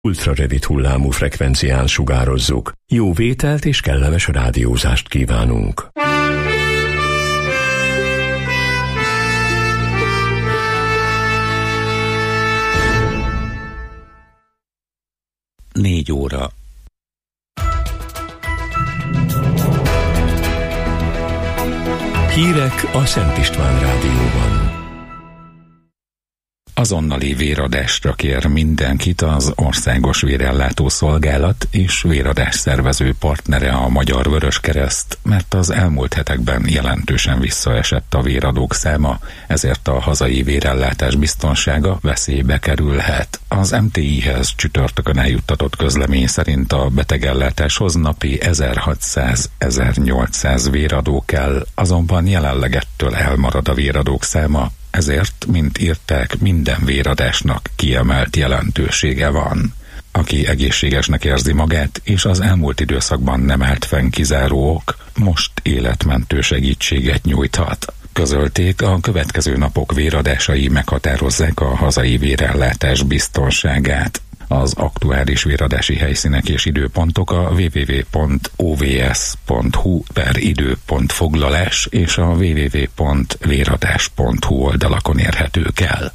Ultrarövid hullámú frekvencián sugározzuk. Jó vételt és kellemes rádiózást kívánunk. Négy óra. Hírek a Szent István Rádióban. Azonnali véradásra kér mindenkit az Országos Vérellátó Szolgálat és véradás szervező partnere a Magyar Vöröskereszt, mert az elmúlt hetekben jelentősen visszaesett a véradók száma, ezért a hazai vérellátás biztonsága veszélybe kerülhet. Az MTI-hez csütörtökön eljuttatott közlemény szerint a betegellátáshoz napi 1600-1800 véradó kell, azonban jelenleg ettől elmarad a véradók száma, ezért, mint írták, minden véradásnak kiemelt jelentősége van. Aki egészségesnek érzi magát, és az elmúlt időszakban nem állt fenn kizáró ok, most életmentő segítséget nyújthat. Közölték, a következő napok véradásai meghatározzák a hazai vérellátás biztonságát. Az aktuális véradási helyszínek és időpontok a www.ovs.hu/idő.foglalás és a www.véradás.hu oldalakon érhetők el.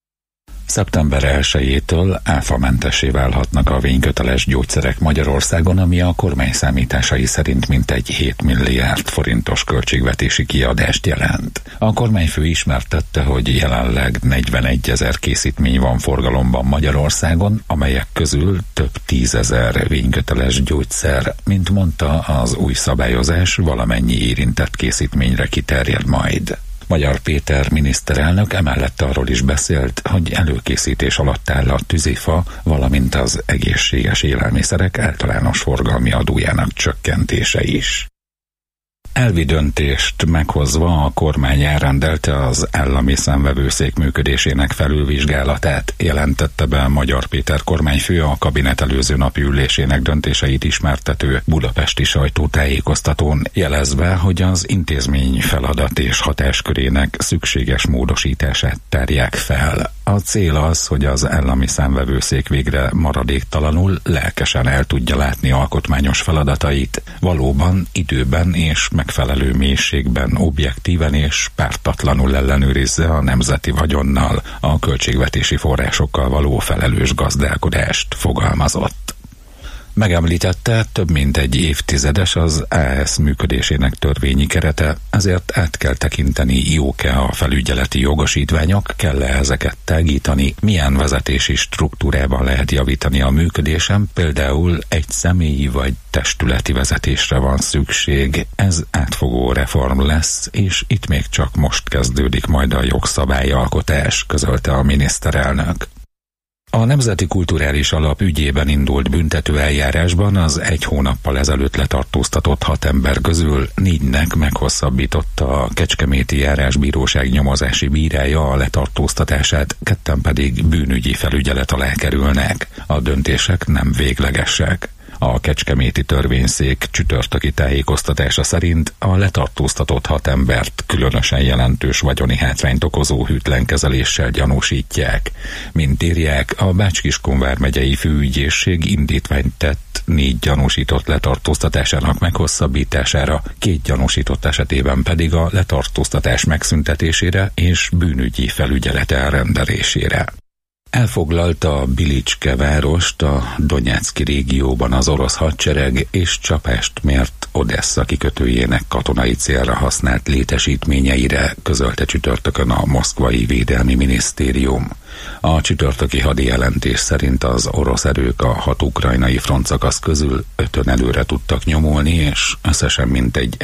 Szeptember 1-től áfamentessé válhatnak a vényköteles gyógyszerek Magyarországon, ami a kormány számításai szerint mintegy 7 milliárd forintos költségvetési kiadást jelent. A kormányfő ismertette, hogy jelenleg 41 000 készítmény van forgalomban Magyarországon, amelyek közül több 10 000 vényköteles gyógyszer. Mint mondta, az új szabályozás valamennyi érintett készítményre kiterjed majd. Magyar Péter miniszterelnök emellett arról is beszélt, hogy előkészítés alatt áll a tűzifa, valamint az egészséges élelmiszerek általános forgalmi adójának csökkentése is. Elvi döntést meghozva a kormány elrendelte az állami számvevőszék működésének felülvizsgálatát, jelentette be Magyar Péter kormányfő a kabinet előző napi ülésének döntéseit ismertető budapesti sajtótájékoztatón, jelezve, hogy az intézmény feladat és hatáskörének szükséges módosítását tárják fel. A cél az, hogy az állami számvevőszék végre maradéktalanul, lelkesen el tudja látni alkotmányos feladatait, valóban időben és megfelelő mélységben, objektíven és pártatlanul ellenőrizze a nemzeti vagyonnal, a költségvetési forrásokkal való felelős gazdálkodást, fogalmazott. Megemlítette, több mint egy évtizedes az AS működésének törvényi kerete, ezért át kell tekinteni, jók-e a felügyeleti jogosítványok, kell-e ezeket tágítani, milyen vezetési struktúrában lehet javítani a működésen, például egy személyi vagy testületi vezetésre van szükség. Ez átfogó reform lesz, és itt még csak most kezdődik majd a jogszabályalkotás, közölte a miniszterelnök. A Nemzeti Kulturális Alap ügyében indult büntető eljárásban az 1 hónappal ezelőtt letartóztatott 6 ember közül 4-nek meghosszabbította a Kecskeméti Járásbíróság nyomozási bírája a letartóztatását, 2 pedig bűnügyi felügyelet alá kerülnek. A döntések nem véglegesek. A kecskeméti törvényszék csütörtöki tájékoztatása szerint a letartóztatott 6 embert különösen jelentős vagyoni hátrányt okozó hűtlenkezeléssel gyanúsítják. Mint írják, a Bács-Kiskun vármegyei főügyészség indítványt tett 4 gyanúsított letartóztatásának meghosszabbítására, 2 gyanúsított esetében pedig a letartóztatás megszüntetésére és bűnügyi felügyelet elrendelésére. Elfoglalta Bilicske várost a Donyecky régióban az orosz hadsereg, és csapást mért Odessa kikötőjének katonai célra használt létesítményeire, közölte csütörtökön a moszkvai védelmi minisztérium. A csütörtöki hadijelentés szerint az orosz erők a 6 ukrajnai frontszakasz közül 5-ön előre tudtak nyomulni, és összesen mintegy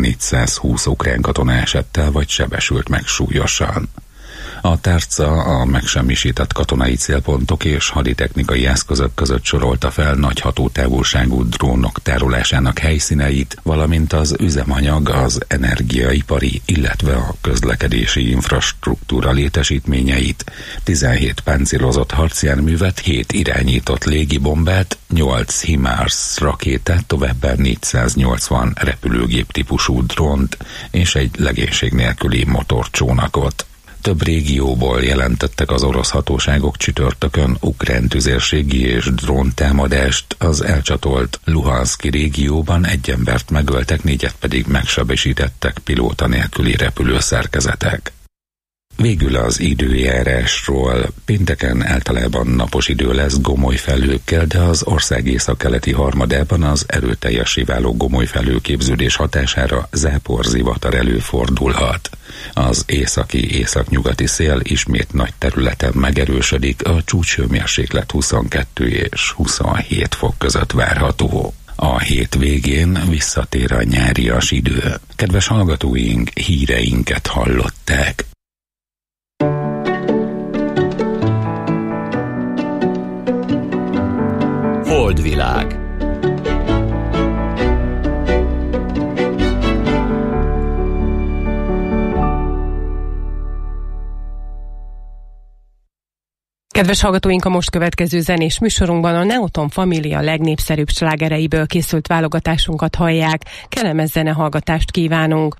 1420 ukrán katona esett el vagy sebesült meg súlyosan. A tárca a megsemmisített katonai célpontok és haditechnikai eszközök között sorolta fel nagy hatótávolságú drónok tárolásának helyszíneit, valamint az üzemanyag, az energiaipari, illetve a közlekedési infrastruktúra létesítményeit, 17 páncélozott harcjárművet, 7 irányított légibombát, 8 HIMARS rakétát, továbbá 480 repülőgép típusú drónt és egy legénység nélküli motorcsónakot. Több régióból jelentettek az orosz hatóságok csütörtökön ukrán tüzérségi és dróntámadást. Az elcsatolt Luhanszki régióban egy embert megöltek, 4 pedig megsebesítettek pilóta nélküli repülőszerkezetek. Végül az időjárásról. Pénteken általában napos idő lesz gomoly felhőkkel, de az ország északkeleti harmadában az erőteljesé váló gomoly felhőképződés hatására záporzivatar előfordulhat. Az északi-északnyugati szél ismét nagy területen megerősödik, a csúcshőmérséklet 22 és 27 fok között várható. A hét végén visszatér a nyárias idő. Kedves hallgatóink, híreinket hallották. Holdvilág. Kedves hallgatóink, a most következő zenés műsorunkban a Neoton Família legnépszerűbb slágereiből készült válogatásunkat hallják. Kellemes zenehallgatást kívánunk!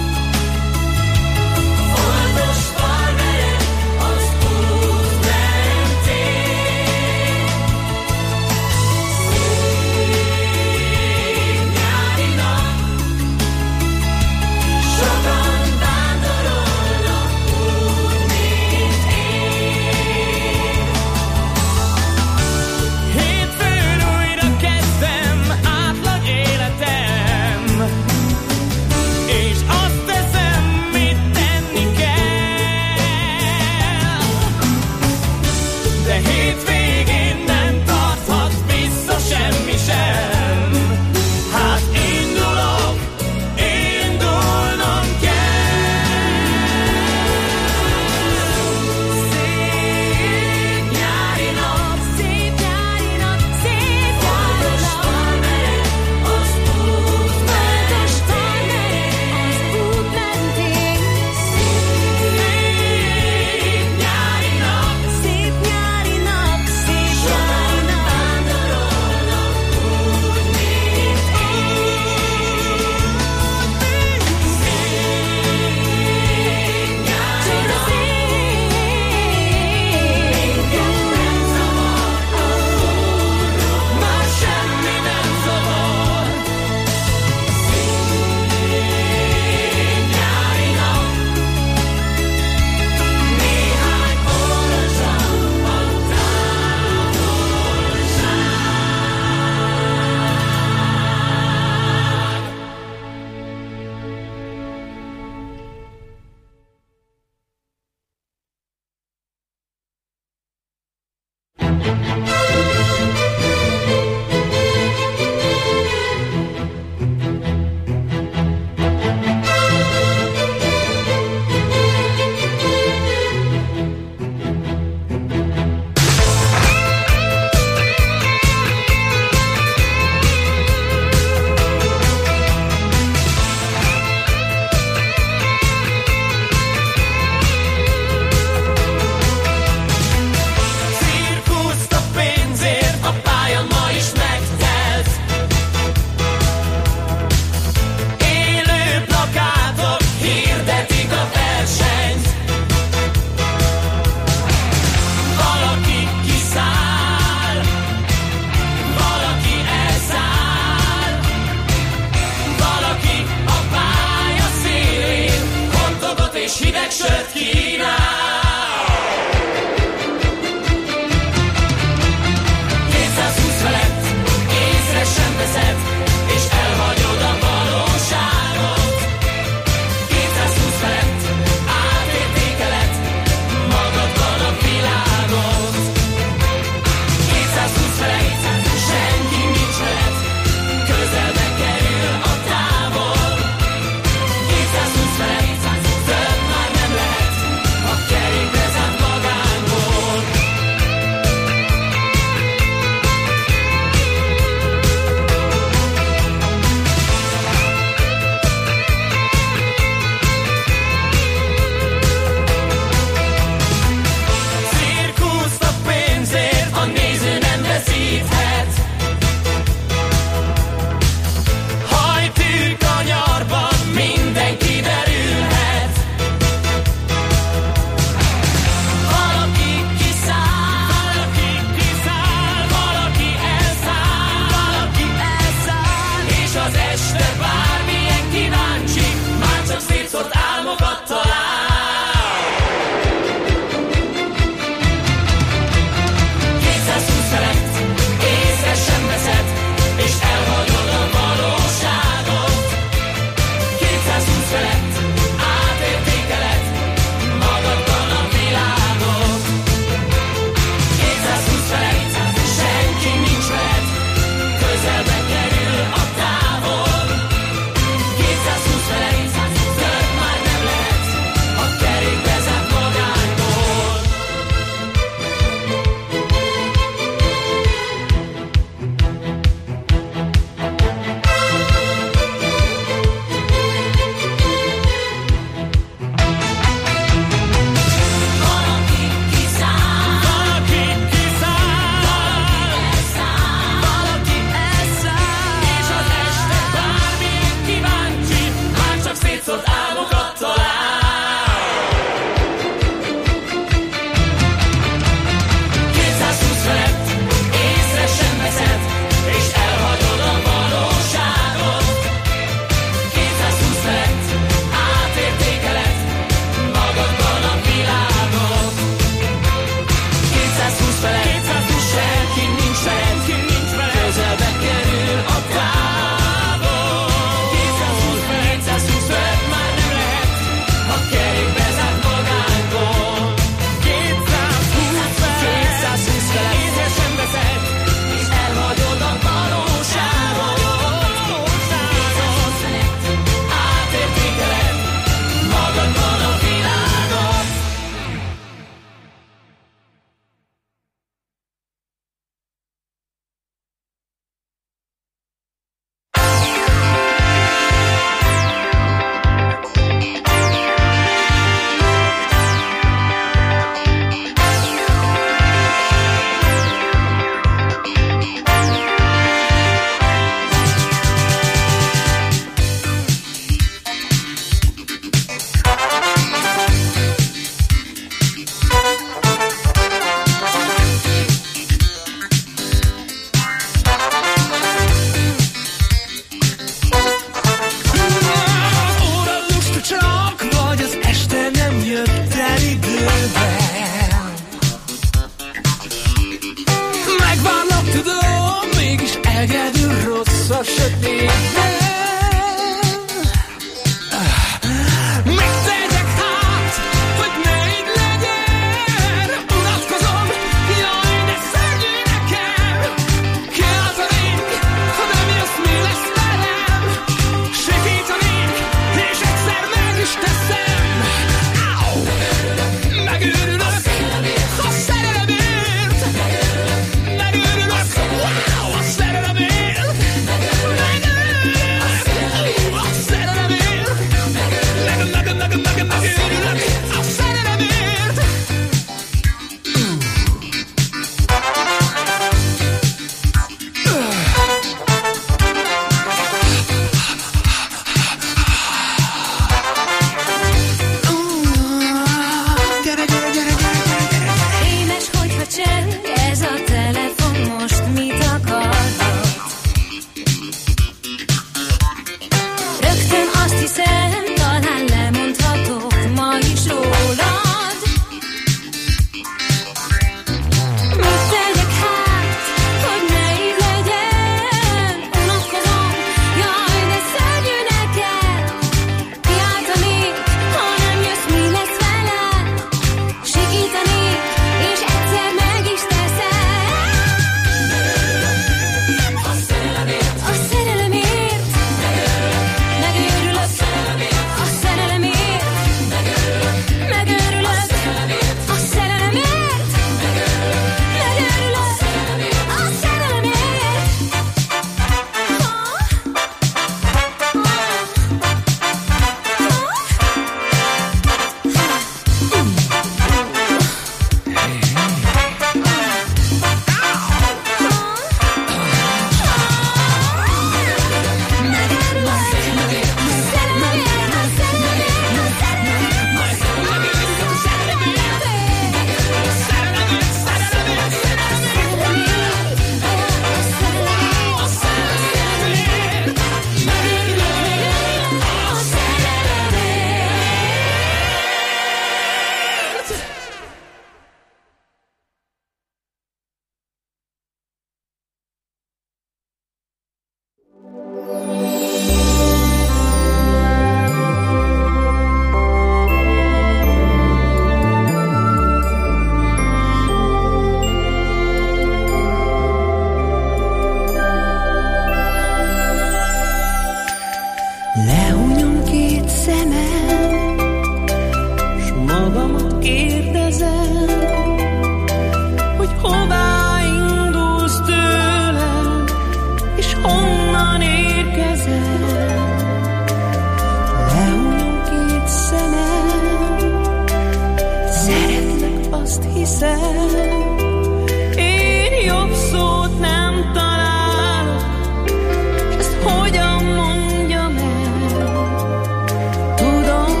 Lehúnyom két szemem, s magamat kérdezem, hogy hová indulsz tőlem, és honnan érkezel. Lehúnyom két szemem, szeretlek, azt hiszem, én jobb szót nem találok, s ezt hogyan mondjam el. Tudom,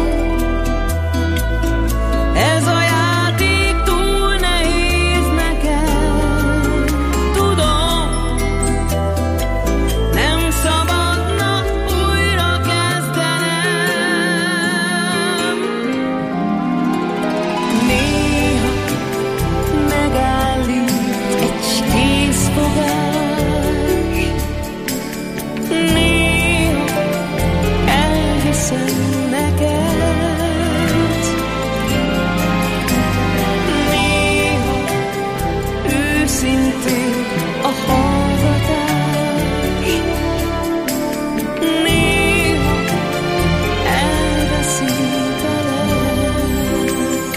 ez a játék túl nehéz nekem. Tudom, nem szabadna újra kezdenem. Néha megállít egy készfogás, néha elhiszem neked, néha őszintén a hallgatás, néha elveszítelek.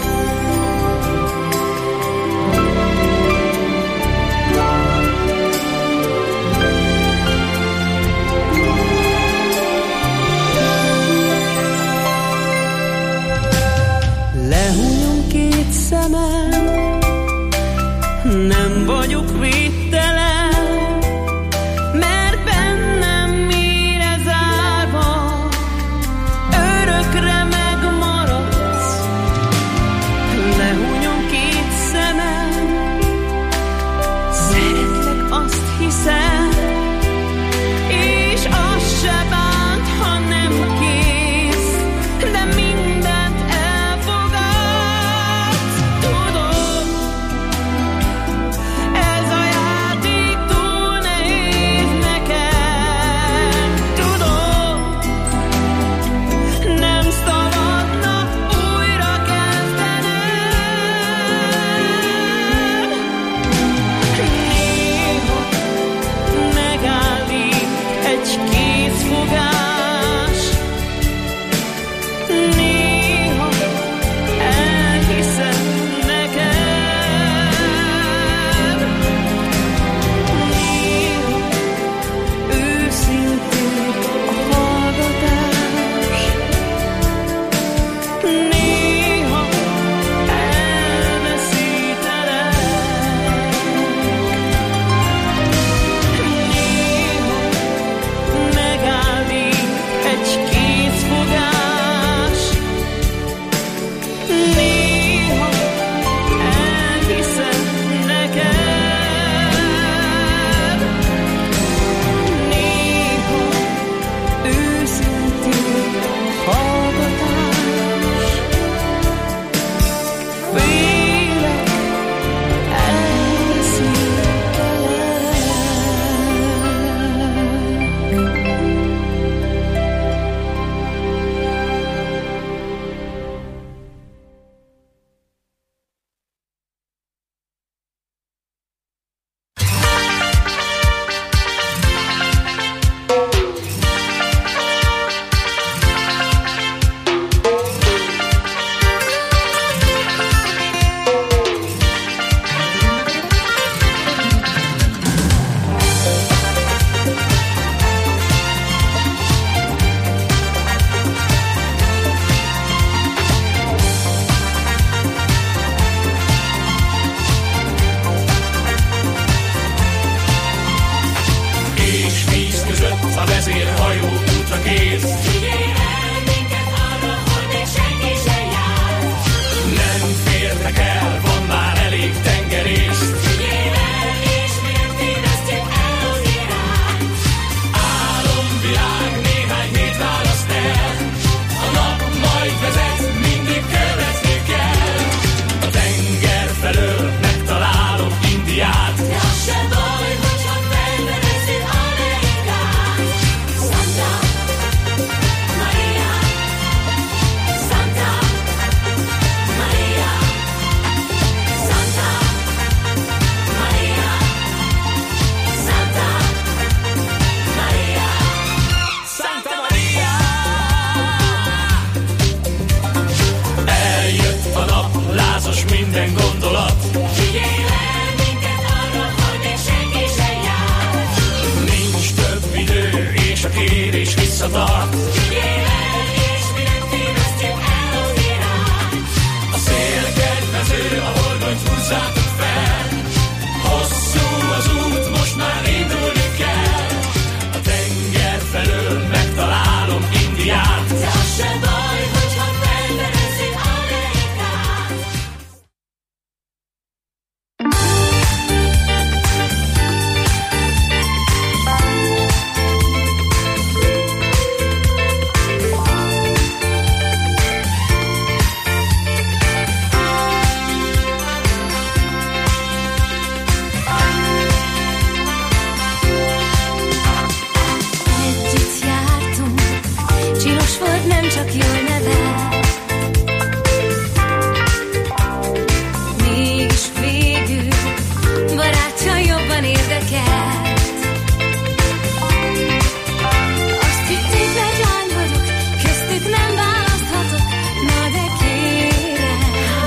Lehúnyom két szemem, nem vagyok védtelen, mert bennem mélyre zárva örökre megmaradsz. Lehúnyom két szemem, szeretlek, azt hiszem, és az se bánt, ha nem kész, de mindent elfogadsz. Tudom, ez a játék visszatart. Vigyél el, és mi nem tévesztjük el az irányt. A szél kedvező, a horgonyt húzzátok fel. Hosszú az út, most már indulni kell. A tenger felől megtalálom Indiát. De az se baj, hogyha felfedezzük Amerikát. Együtt jártunk, csinos volt, nem csak jól nevelt. Mégis végül barátja jobban érdekelt. Azt hitték, mert lány vagyok, köztük nem választhatok, na de kérem.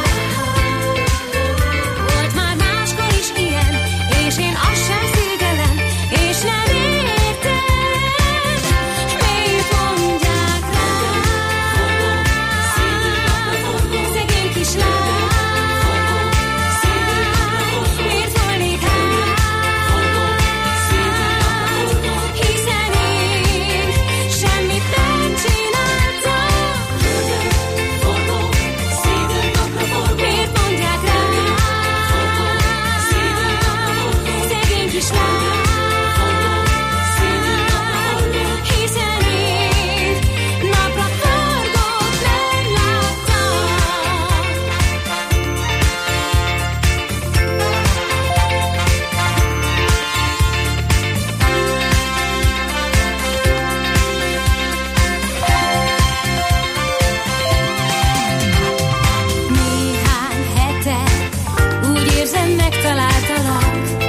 Volt már máskor is ilyen, és én azt sem szégyellem, és nem értem, miért mondják rám. Szegény kislány, miért volnék hát, hiszen én semmit nem csináltam. Miért mondják rám, szegény kislány, hiszen én napra forgót nem láttam. Néhány hete úgy érzem, megtaláltalak.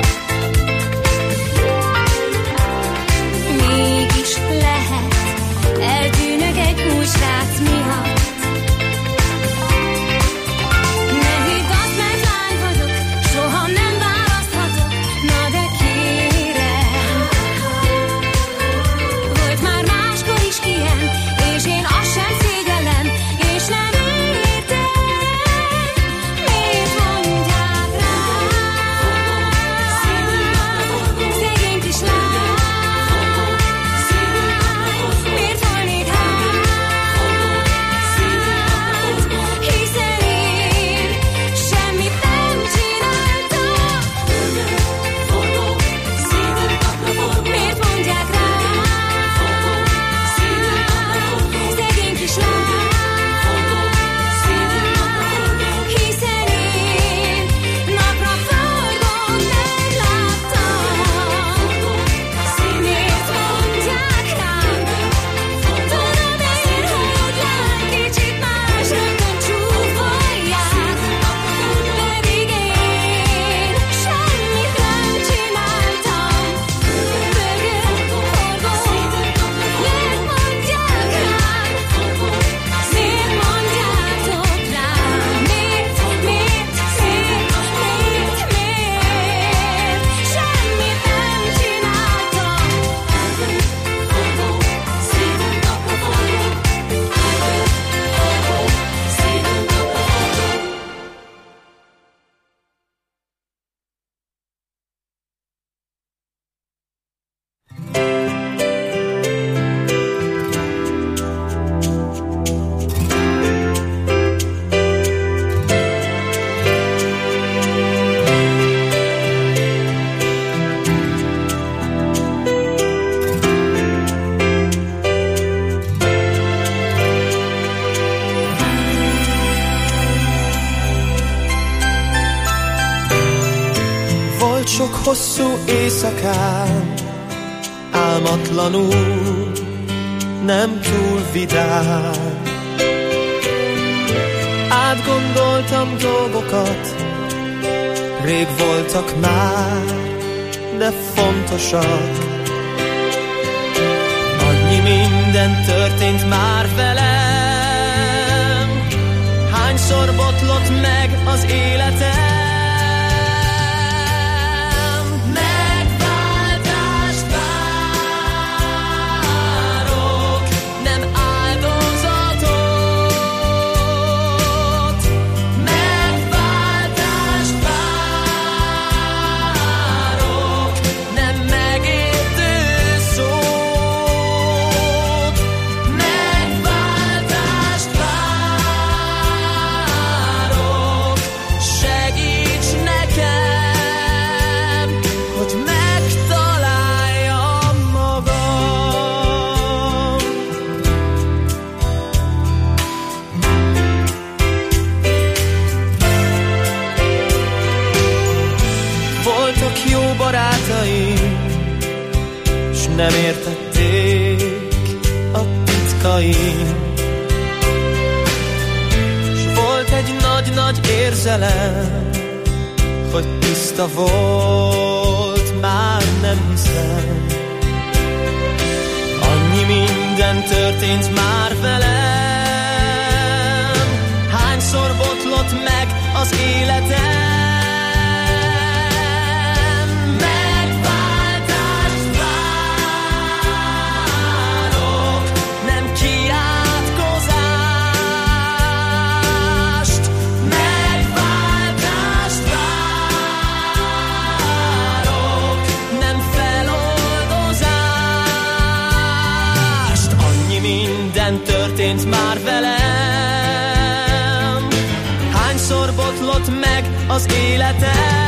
Mégis lehet, eltűnök egy új srác miatt. Ne hidd azt, mert lány vagyok, soha nem választhatok, na de kérem. Volt már máskor is ilyen, és én azt sem szégyellem, és nem értem, miért mondják rám. Szegény kislány, miért volnék hát, hiszen én semmit nem csináltam. Miért mondják rám, szegény kislány, hiszen én napra forgót nem láttam. Miért mondják rám, tudom én, hogy lány, kicsit más rögtön csúfolják, pedig én semmit nem csináltam. Bőgő, forgó, miért mondják rám, miért mondjátok rám, miért, semmit nem csináltam. Volt sok hosszú éjszakám, álmatlanul, nem túl vidám. Átgondoltam dolgokat, rég voltak már, de fontosak. Annyi minden történt már velem, hányszor botlott meg az életem. Megváltást várok, napjaim, s volt egy nagy-nagy érzelem, hogy tiszta volt, már nem hiszem. Annyi minden történt már velem, hányszor botlott meg az életem. Megváltást várok, nem kiátkozást. Megváltást várok, nem feloldozást. Annyi minden történt már velem, hányszor botlott meg az életem.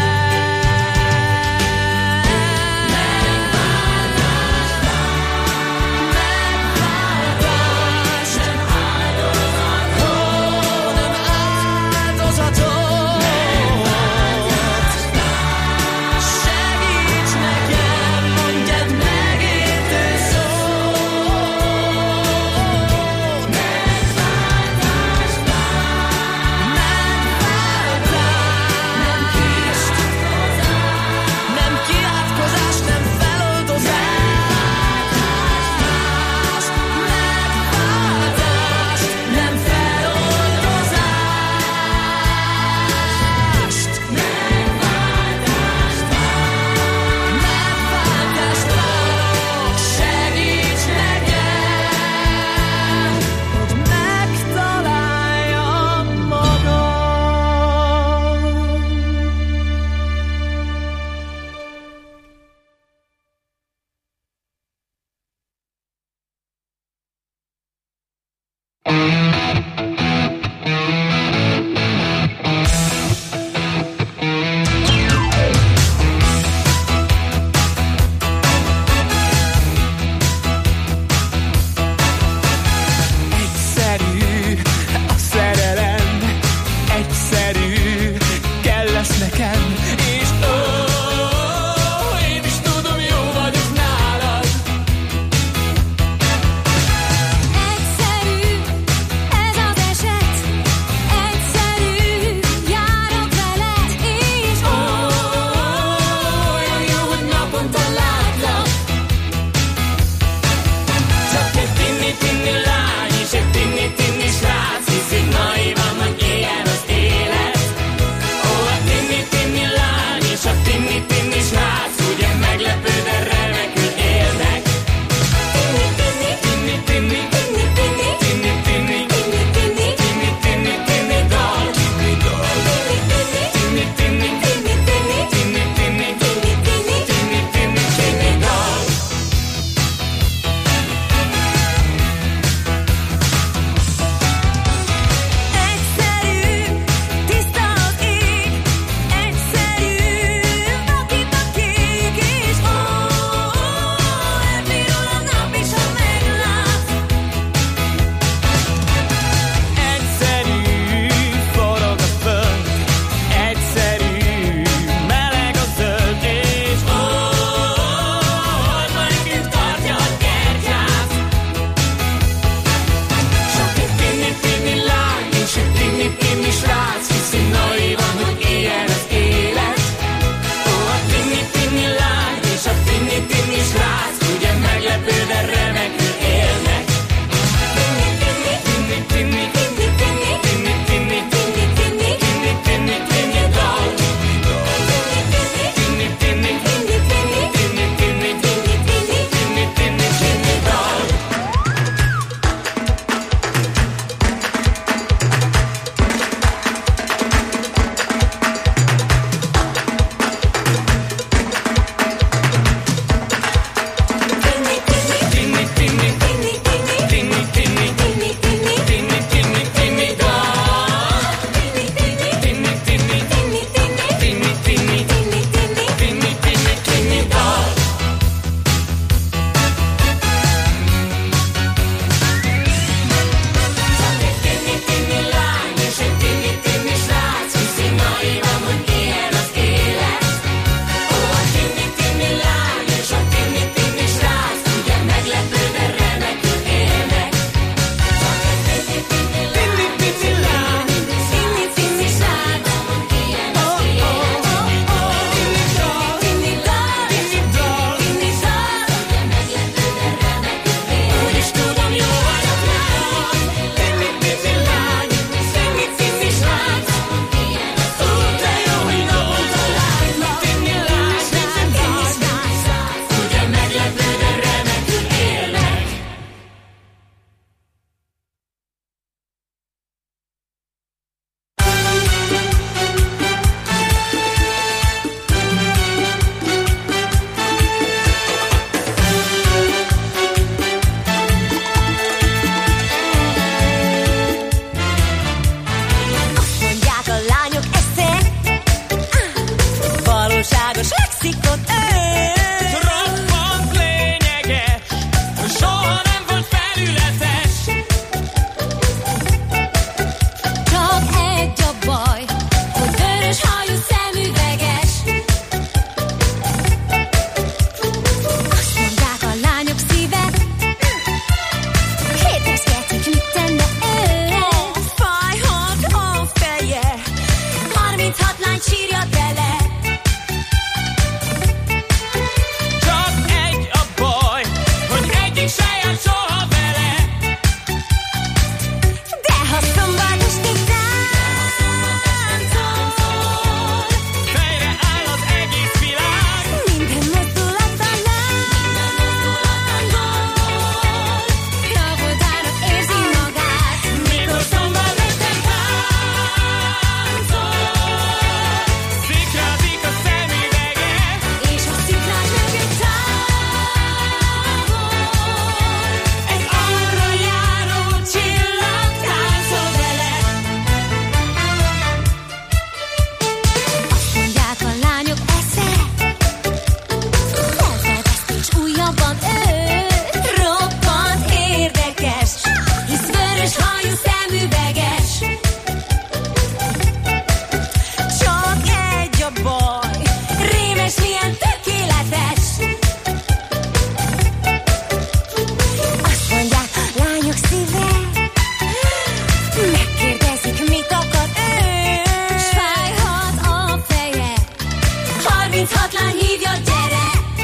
szíve. Megkérdezik, mit akar ő, s fájhat a feje. 36 lány hívja, gyere!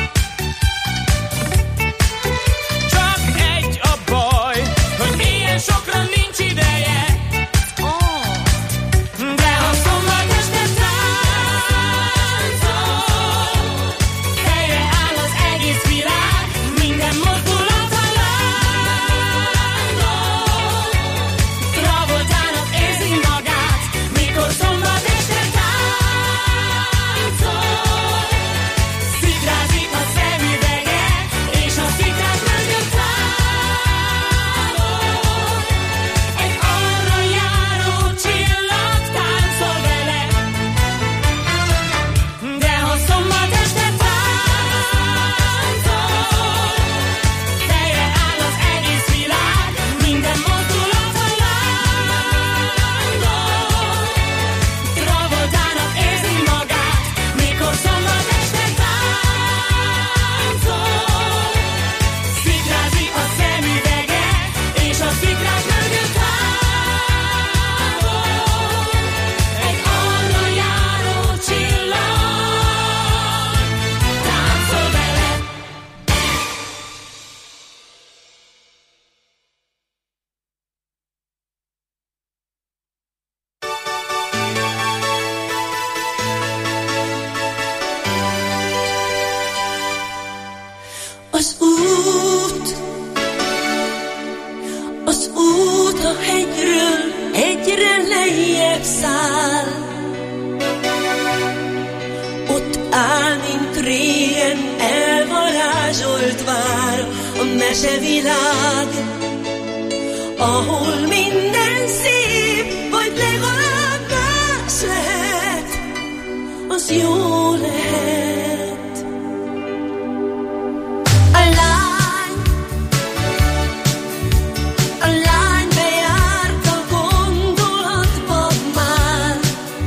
Csak egy a baj, hogy ilyen sokra nincs ideje. De ha szombat este táncol, helyre áll az egész világ, minden mozdulat a lángol. Travoltának érzi magát, mikor szombat este táncol. Szikrázik a szemüvege, és a szikrák mögött állok. Egy arra járó csillag táncol vele. De ha szombat este táncol, fejre áll az egész világ, minden mozdulat a lángol. Travoltának érzi magát, mikor szombat este táncol. Szikrázik a szemüvege, és a szikrák mögött állok. Egy arra járó csillag táncol vele. Az út a hegyről egyre lejjebb száll. Ott áll, mint régen elvarázsolt vár, a mesevilág, ahol minden szép, vagy legalább más lehet, az jó lehet. A lány bejárt a gondolatba már.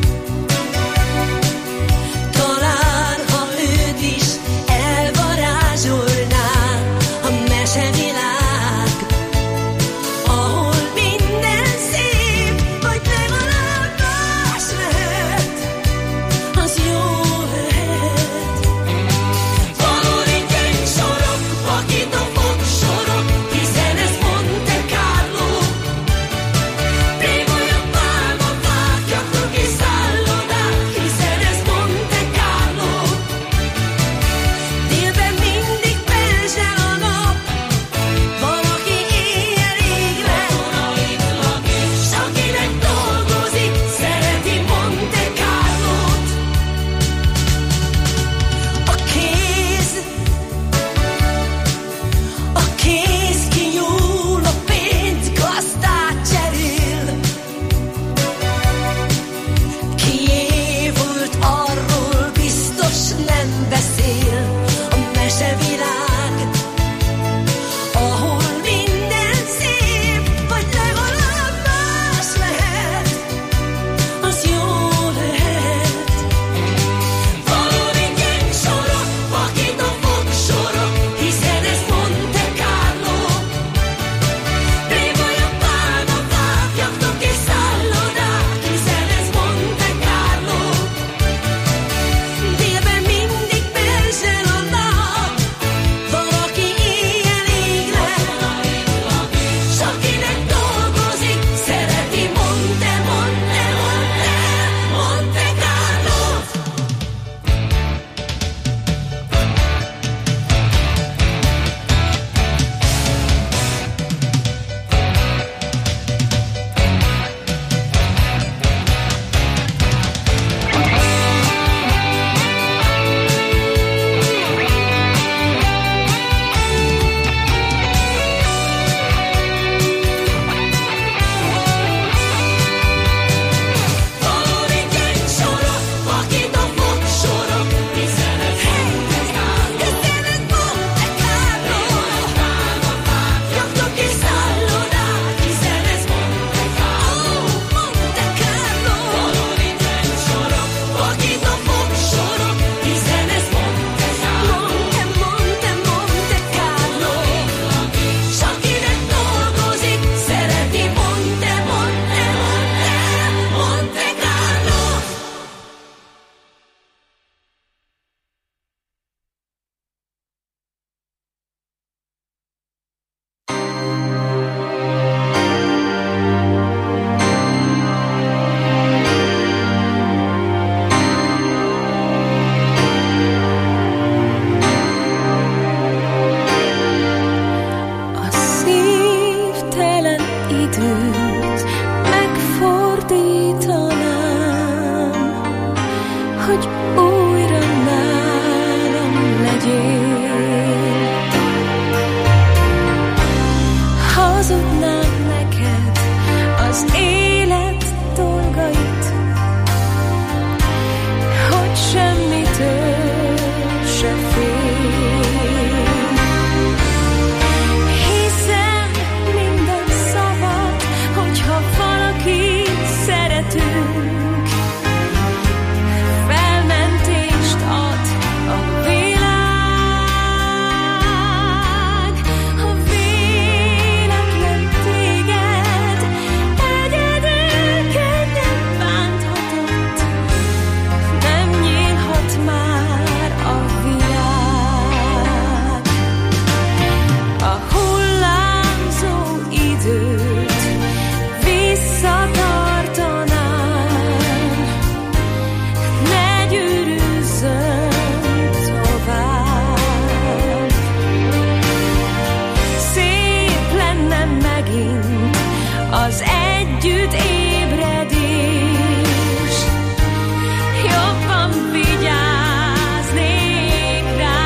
Talán, ha őt is elvarázsolná a mesevilág, ahol minden szép, vagy legalább más lehet, az jó lehet. időt megfordítanám, hogy újra nálam legyél. Hazudnám neked az élet dolgait, hogy semmitől se fél. Hiszem minden szabad, hogyha valakit szeretünk, felmentést ad a világ. Ha véletlen téged egyedül könnyen bánthatott, nem nyílhat már a világ. A hullámzó időt visszatartanám, ne gyűrűzzön tovább. Szép lenne megint az együtt ébredés, jobban vigyáznék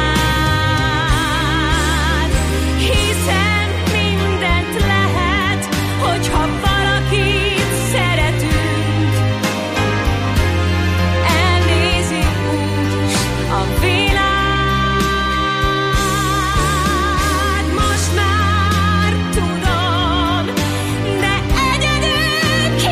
rád, hiszen mindent lehet, hogyha valakit szeretünk, elnézi úgyis a világ. Most már tudom, de egyedül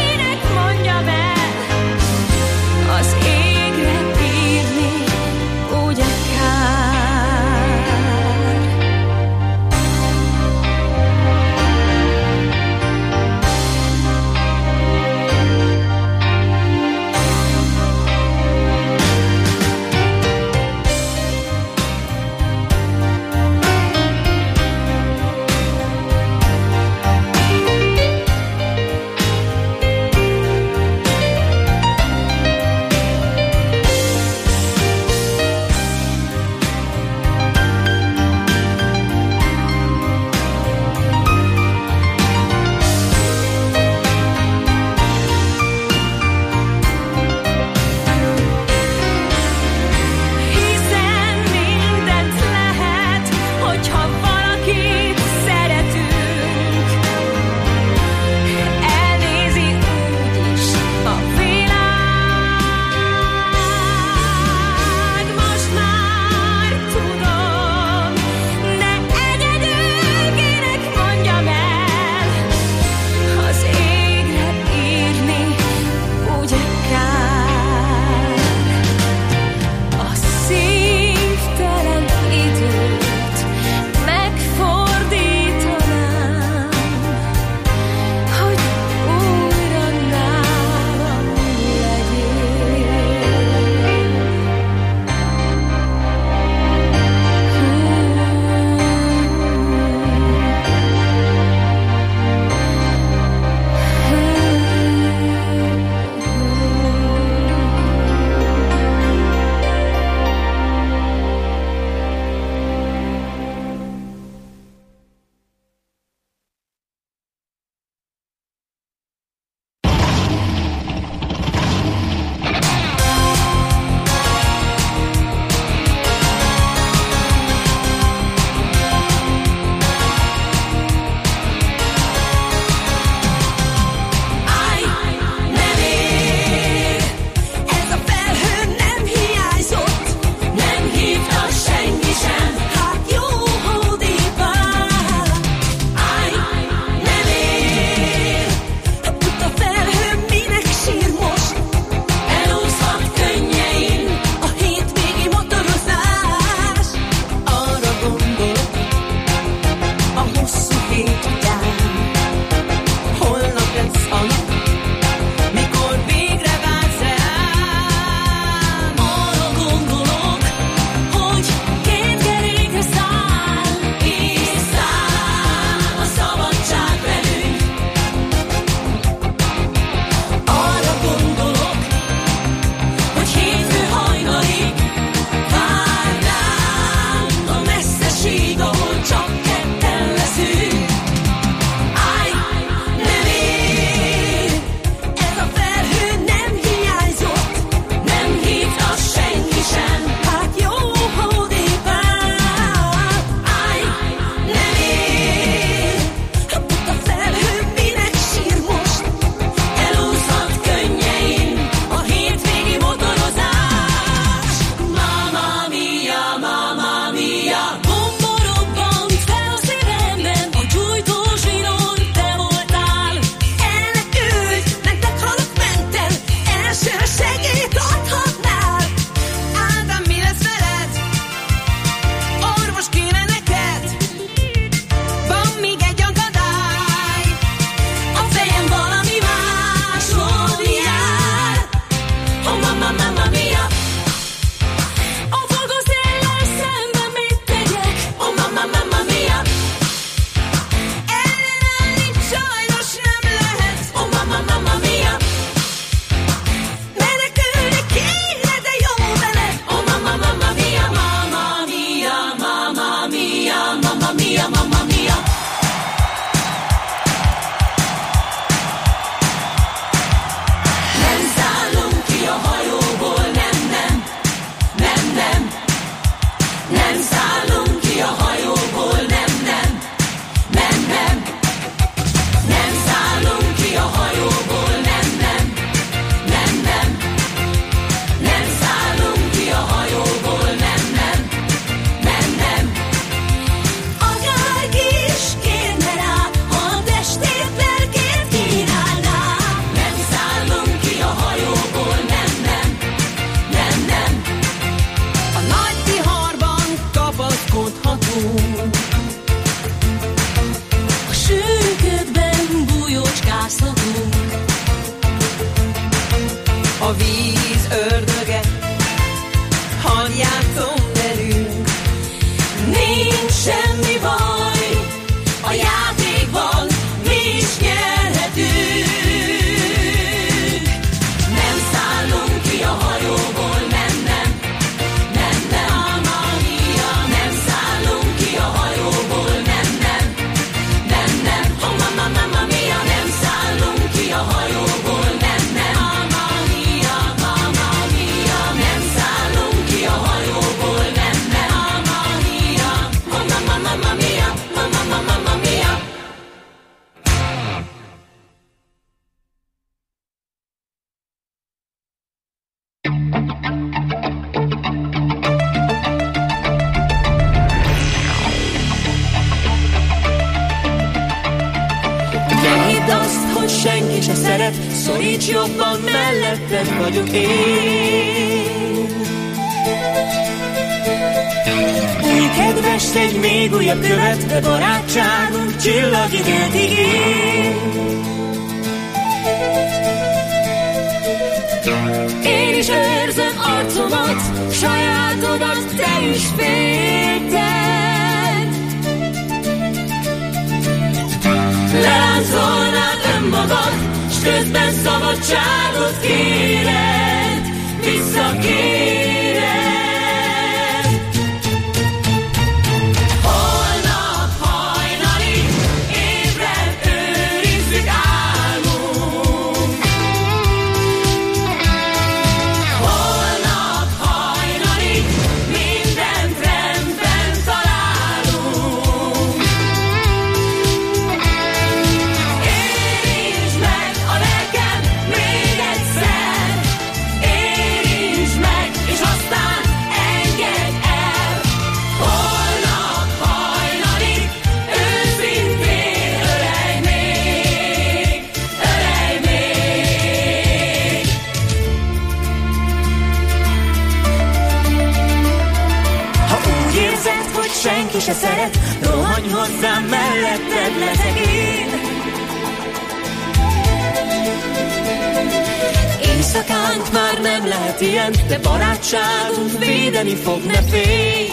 kezedet, szoríts jobban, melletted vagyok én. Új kedves, tegy még újabb követ, de barátságunk csillagidőtig él. Én is érzem arcomat, sajátodat te is félted. Leláncolnád önmagad, s közben szabadságot kéred, visszakéred. Holnap hajnalig ébren őrizzük álmunk. Holnap hajnalig mindent rendben találunk. Érintsd meg a lelkem még egyszer, érintsd meg, és aztán engedd el. Holnap hajnalig őszintén ölelj még, ölelj még. Ha úgy érzed, hogy senki se szeret, rohanj hozzám, melletted leszek én. Éjszakánk már nem lehet ilyen, de barátságunk védeni fog, ne félj.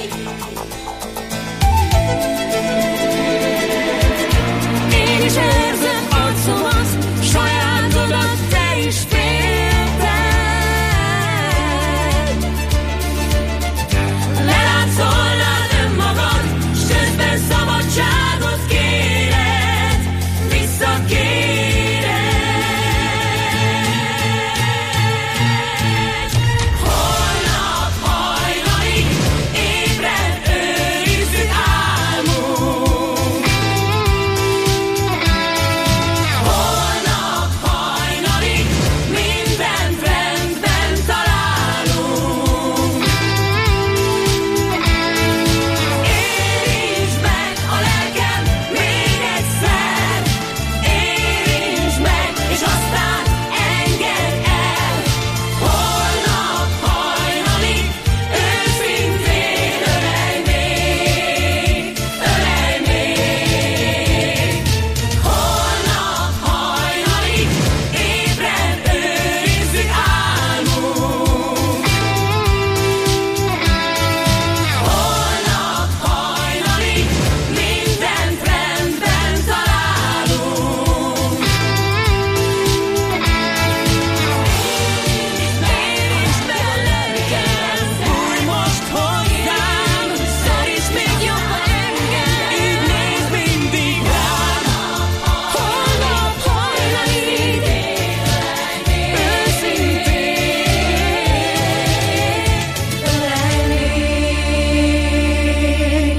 Én is érzem arcomat, sajátodat te is félted. Leláncolnád önmagad, s közben szabadságot kéred, visszakéred. Holnap hajnalig ébren őrizzük álmunk. Holnap hajnalig mindent rendben találunk. Érintsd meg a lelkem még egyszer, érintsd meg, és aztán engedd el. Holnap hajnalig őszintén ölelj még, ölelj még. Holnap hajnalig ébren őrizzük álmunk. Holnap hajnalig mindent rendben találunk. Érintsd meg a lelkem, fújj most hozzám, szoríts még jobban engem, így nézz mindig rám. Holnap hajnalig őszintén ölelj még.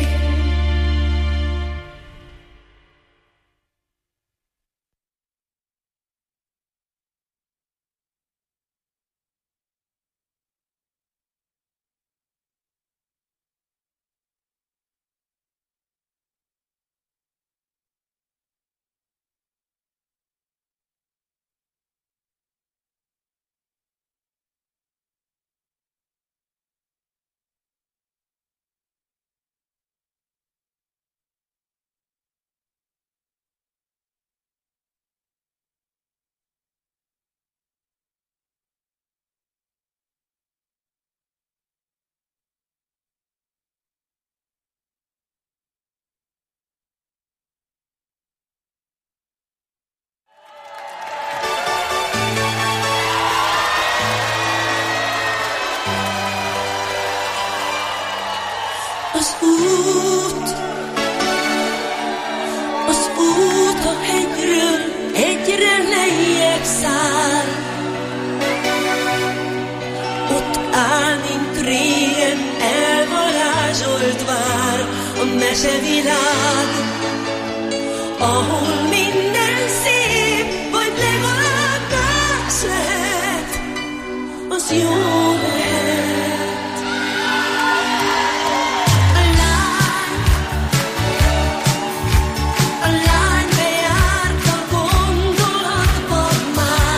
Az út a hegyről egyre lejjebb száll. Ott áll, mint régen elvarázsolt vár a mesevilág, ahol minden szép, vagy legalább más lehet, az jó lehet. A lány bejárt a gondolatba már.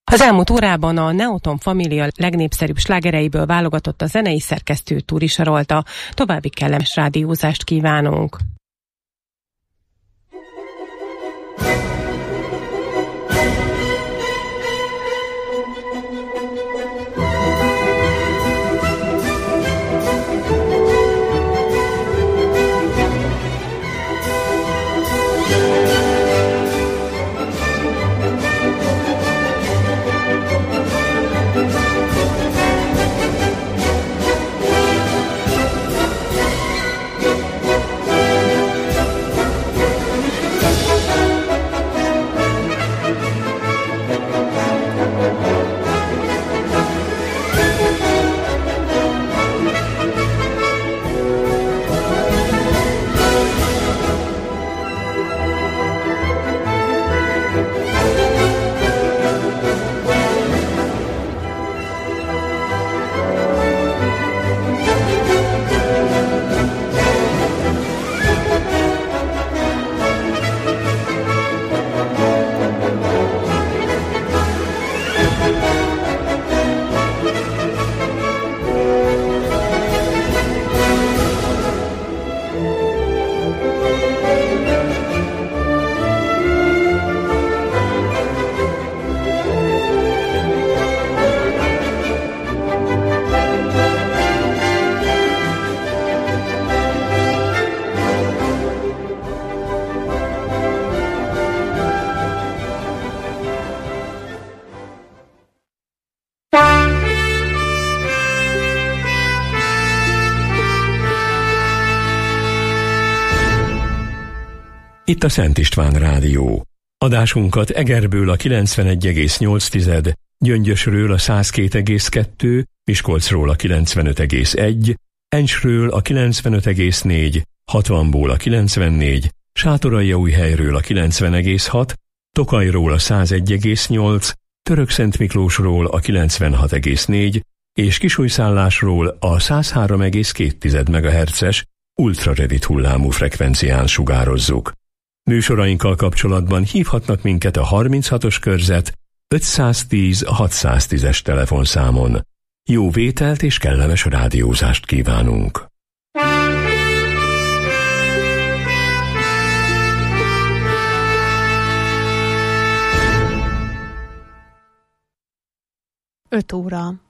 Az elmúlt órában a Neoton Família legnépszerűbb slágereiből válogatott a zenei szerkesztő Túri Sarolta. További kellemes rádiózást kívánunk! Itt a Szent István Rádió. Adásunkat Egerből a 91,8, Gyöngyösről a 102,2, Miskolcról a 95,1, Encsről a 95,4, Hatvanból a 94, Sátoraljaújhelyről a 90,6, Tokajról a 101,8, Törökszentmiklósról a 96,4 és Kisújszállásról a 103,2 MHz-es ultrarövid hullámú frekvencián sugározzuk. Műsorainkkal kapcsolatban hívhatnak minket a 36-os körzet 510 610-es telefonszámon. Jó vételt és kellemes rádiózást kívánunk! Öt óra.